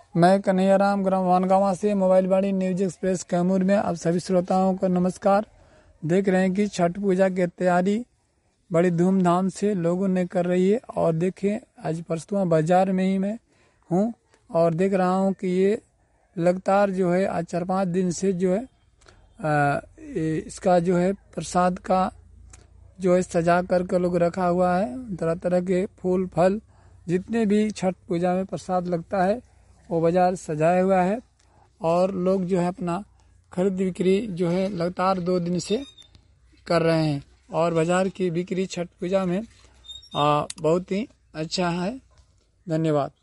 मैं कन्हैयाराम ग्राम वानगांवा से मोबाइल बाड़ी न्यूज एक्सप्रेस कैमूर में आप सभी श्रोताओं को नमस्कार। देख रहे हैं कि छठ पूजा की तैयारी बड़ी धूमधाम से लोगों ने कर रही है। और देखें, आज परसों बाजार में ही मैं हूँ और देख रहा हूँ कि ये लगातार जो है आज 4-5 दिन से जो है इसका जो है प्रसाद का जो है सजा करके लोग रखा हुआ है। तरह तरह के फूल फल जितने भी छठ पूजा में प्रसाद लगता है वो बाजार सजाया हुआ है और लोग जो है अपना खरीद बिक्री जो है लगातार 2 दिन से कर रहे हैं। और बाजार की बिक्री छठ पूजा में बहुत ही अच्छा है। धन्यवाद।